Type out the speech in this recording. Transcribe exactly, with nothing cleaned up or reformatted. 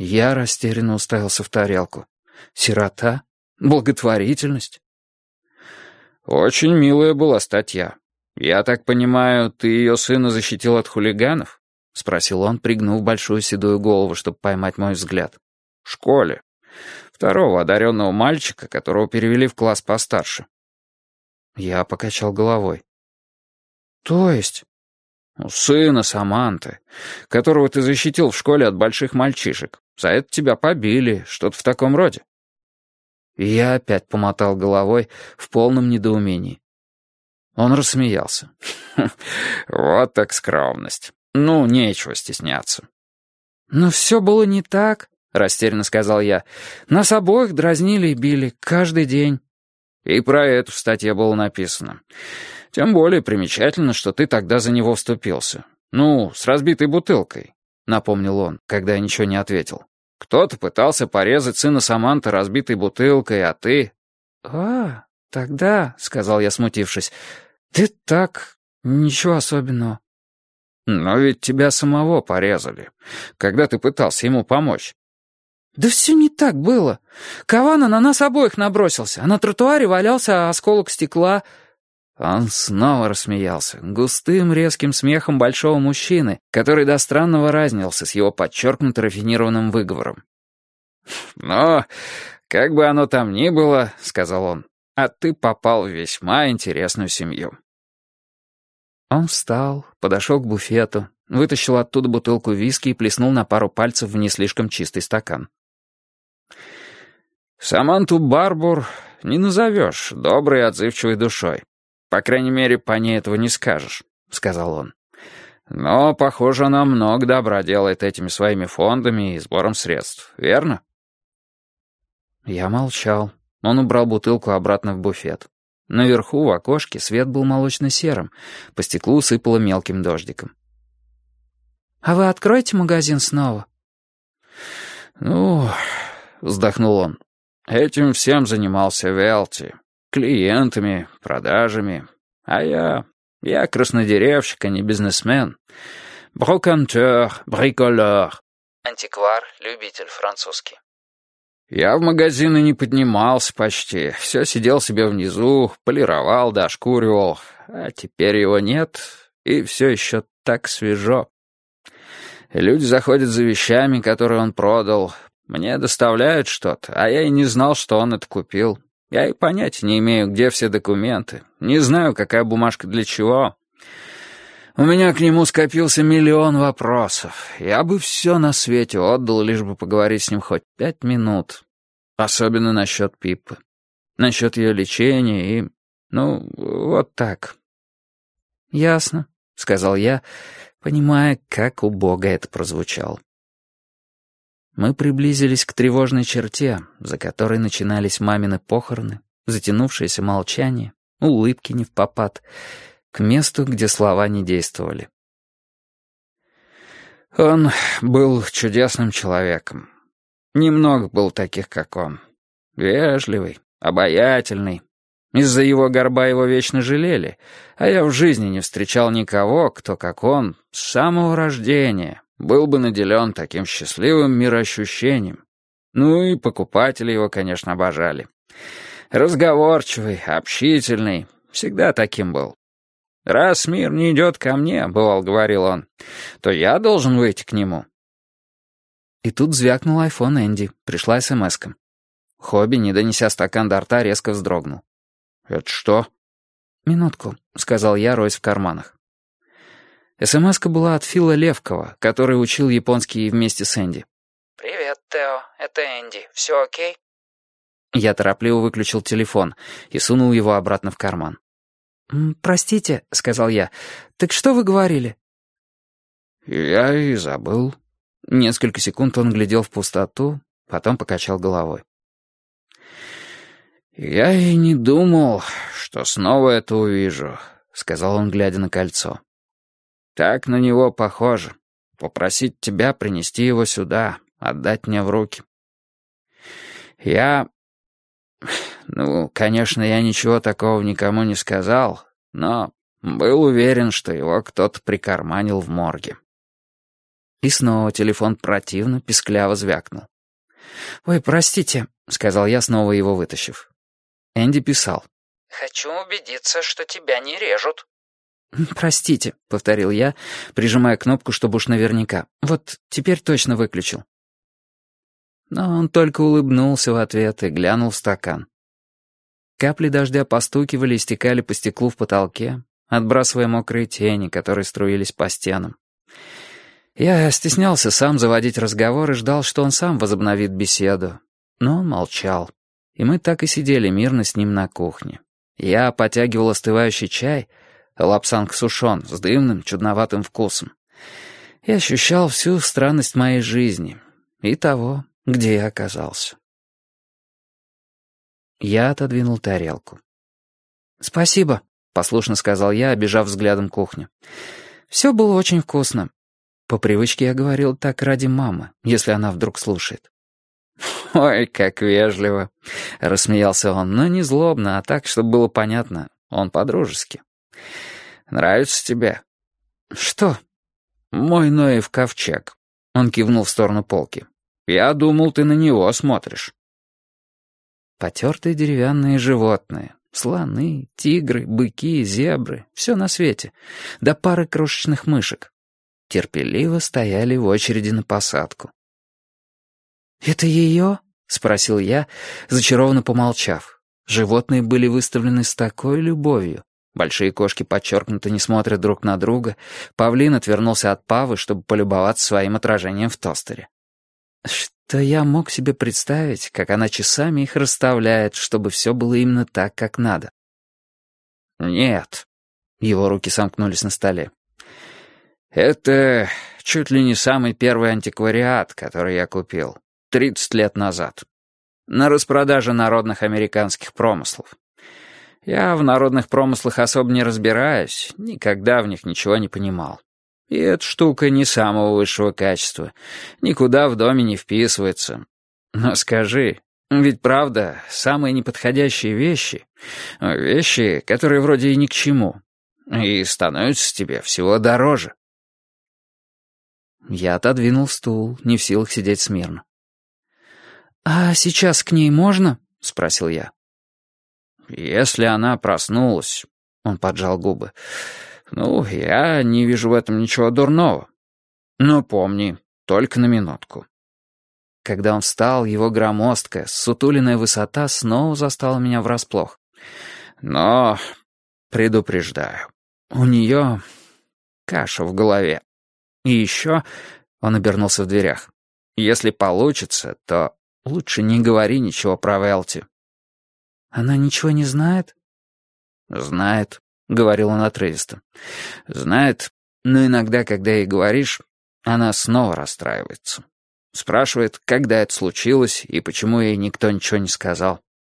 Я растерянно уставился в тарелку. Сирота? Благотворительность? Очень милая была статья. Я так понимаю, ты ее сына защитил от хулиганов? Спросил он, пригнув большую седую голову, чтобы поймать мой взгляд. В школе. Второго одаренного мальчика, которого перевели в класс постарше. Я покачал головой. То есть? Ну, сына Саманты, которого ты защитил в школе от больших мальчишек. За это тебя побили, что-то в таком роде. И я опять помотал головой в полном недоумении. Он рассмеялся. Вот так скромность. Ну, нечего стесняться. Но все было не так, растерянно сказал я. Нас обоих дразнили и били каждый день. И про это в статье было написано. Тем более примечательно, что ты тогда за него вступился. Ну, с разбитой бутылкой, напомнил он, когда я ничего не ответил. Кто-то пытался порезать сына Саманты разбитой бутылкой, а ты... «А, тогда», — сказал я, смутившись, — «ты так, ничего особенного». «Но ведь тебя самого порезали, когда ты пытался ему помочь». «Да все не так было. Кавана на нас обоих набросился, а на тротуаре валялся осколок стекла». Он снова рассмеялся, густым резким смехом большого мужчины, который до странного разнился с его подчеркнуто рафинированным выговором. «Но, как бы оно там ни было, — сказал он, — а ты попал в весьма интересную семью». Он встал, подошел к буфету, вытащил оттуда бутылку виски и плеснул на пару пальцев в не слишком чистый стакан. «Саманту Барбур не назовешь доброй и отзывчивой душой. По крайней мере, по ней этого не скажешь», — сказал он. «Но, похоже, она много добра делает этими своими фондами и сбором средств, верно?» Я молчал. Он убрал бутылку обратно в буфет. Наверху, в окошке, свет был молочно-серым, по стеклу сыпало мелким дождиком. «А вы откроете магазин снова?» «Ну...» — вздохнул он. «Этим всем занимался Велти. Клиентами, продажами. А я... я краснодеревщик, а не бизнесмен. Брокантер, бриколер». Антиквар, любитель французский. Я в магазины не поднимался почти. Все сидел себе внизу, полировал да ошкуривал. А теперь его нет, и все еще так свежо. Люди заходят за вещами, которые он продал. Мне доставляют что-то, а я и не знал, что он это купил. Я и понятия не имею, где все документы. Не знаю, какая бумажка для чего. У меня к нему скопился миллион вопросов. Я бы все на свете отдал, лишь бы поговорить с ним хоть пять минут. Особенно насчет Пиппы. Насчет ее лечения и... ну, вот так. «Ясно», — сказал я, понимая, как убого это прозвучало. Мы приблизились к тревожной черте, за которой начинались мамины похороны, затянувшееся молчание, улыбки невпопад, к месту, где слова не действовали. Он был чудесным человеком. Немного было таких, как он. Вежливый, обаятельный. Из-за его горба его вечно жалели, а я в жизни не встречал никого, кто, как он, с самого рождения был бы наделен таким счастливым мироощущением. Ну и покупатели его, конечно, обожали. Разговорчивый, общительный, всегда таким был. «Раз мир не идет ко мне, — бывал, — говорил он, — то я должен выйти к нему». И тут звякнул айфон Энди, пришла смс-ка. Хобби, не донеся стакан до рта, резко вздрогнул. «Это что?» «Минутку», — сказал я, роясь в карманах. СМС-ка была от Фила Левкова, который учил японский вместе с Энди. «Привет, Тео, это Энди. Все окей?» Я торопливо выключил телефон и сунул его обратно в карман. «Простите», — сказал я, — «так что вы говорили?» «Я и забыл». Несколько секунд он глядел в пустоту, потом покачал головой. «Я и не думал, что снова это увижу», — сказал он, глядя на кольцо. «Так на него похоже. Попросить тебя принести его сюда, отдать мне в руки. Я... ну, конечно, я ничего такого никому не сказал, но был уверен, что его кто-то прикарманил в морге». И снова телефон противно, пискляво звякнул. «Ой, простите», — сказал я, снова его вытащив. Энди писал. «Хочу убедиться, что тебя не режут». «Простите», — повторил я, прижимая кнопку, чтобы уж наверняка. «Вот теперь точно выключил». Но он только улыбнулся в ответ и глянул в стакан. Капли дождя постукивали и стекали по стеклу в потолке, отбрасывая мокрые тени, которые струились по стенам. Я стеснялся сам заводить разговор и ждал, что он сам возобновит беседу. Но он молчал, и мы так и сидели мирно с ним на кухне. Я потягивал остывающий чай, лапсанг сушен, с дымным, чудноватым вкусом, и ощущал всю странность моей жизни и того, где я оказался. Я отодвинул тарелку. «Спасибо», — послушно сказал я, обижав взглядом кухню. «Все было очень вкусно». По привычке я говорил так ради мамы, если она вдруг слушает. «Ой, как вежливо», — рассмеялся он, но не злобно, а так, чтобы было понятно, он по-дружески. «Нравится тебе?» «Что?» «Мой Ноев ковчег», — он кивнул в сторону полки. «Я думал, ты на него смотришь». Потертые деревянные животные, слоны, тигры, быки, зебры, все на свете, до пары крошечных мышек, терпеливо стояли в очереди на посадку. «Это ее?» — спросил я, зачарованно помолчав. Животные были выставлены с такой любовью. Большие кошки подчеркнуто не смотрят друг на друга, павлин отвернулся от павы, чтобы полюбоваться своим отражением в тостере. Что я мог себе представить, как она часами их расставляет, чтобы все было именно так, как надо. «Нет», — его руки сомкнулись на столе. «Это чуть ли не самый первый антиквариат, который я купил тридцать лет назад. На распродаже народных американских промыслов. Я в народных промыслах особо не разбираюсь, никогда в них ничего не понимал. И эта штука не самого высшего качества, никуда в доме не вписывается. Но скажи, ведь правда, самые неподходящие вещи, вещи, которые вроде и ни к чему, и становятся тебе всего дороже». Я отодвинул стул, не в силах сидеть смирно. «А сейчас к ней можно?» — спросил я. «Если она проснулась...» — он поджал губы. «Ну, я не вижу в этом ничего дурного. Но помни, только на минутку». Когда он встал, его громоздкая, сутуленная высота снова застала меня врасплох. «Но, предупреждаю, у нее каша в голове. И еще...» — он обернулся в дверях. «Если получится, то лучше не говори ничего про Велти». «Она ничего не знает?» «Знает», — говорил он отрывисто. «Знает, но иногда, когда ей говоришь, она снова расстраивается. Спрашивает, когда это случилось и почему ей никто ничего не сказал».